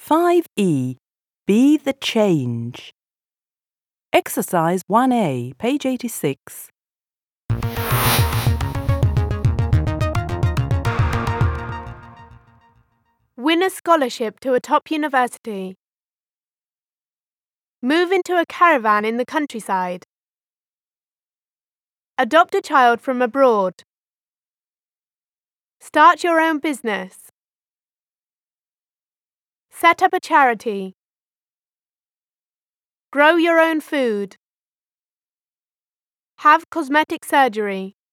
5E. Be the change. Exercise 1A, page 86. Win a scholarship to a top university. Move into a caravan in the countryside. Adopt a child from abroad. Start your own business. Set up a charity. Grow your own food. Have cosmetic surgery.